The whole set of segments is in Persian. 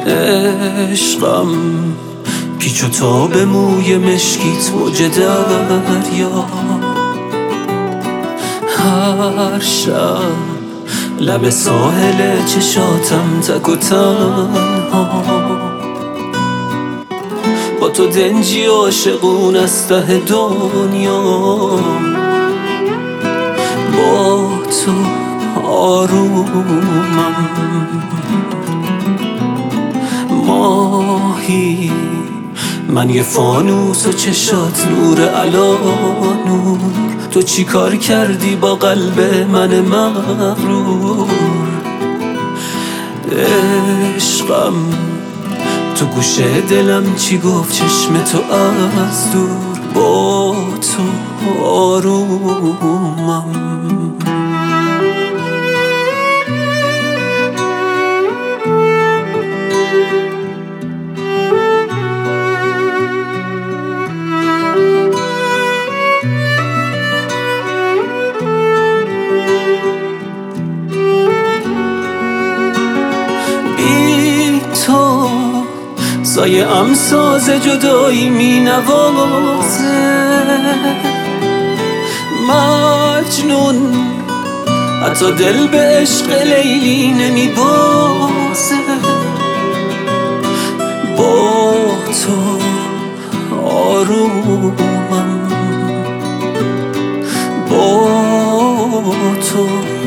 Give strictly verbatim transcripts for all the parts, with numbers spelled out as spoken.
عشقم پیچ و تاب موی مشکیت موج دریا، هر شب لب ساحل چشاتم تک و تنها، با تو دنجی عاشقون از ته دنیا، با تو آرومم ماهی، من یه فانوس و چشات نور علا نور. تو چی کار کردی با قلب من مغرور؟ عشقم تو گوشه دلم چی گفت چشم تو از دور، با تو آرومم. سایه ام ساز جدایی می نوازه، مجنون حتی دل به عشق لیلی نمی بازه، با تو آرومم، با تو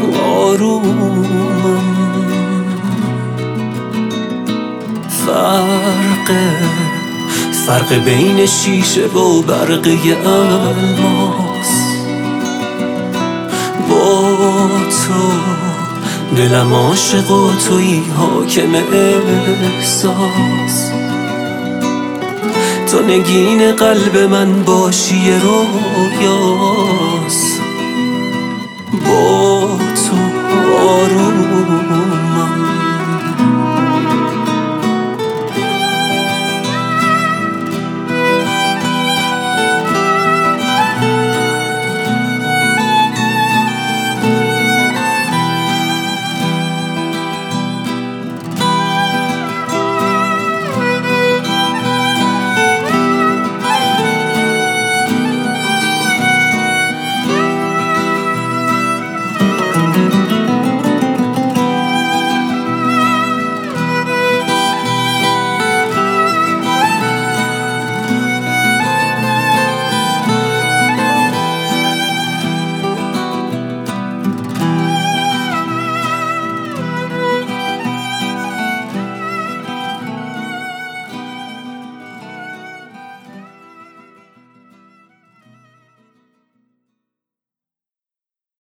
آرومم. فرق فرق بین شیشه و برقه الماس، با تو دلم عاشق و تویی حاکم احساس. تو نگین قلب من باشی رویاست، با تو آروم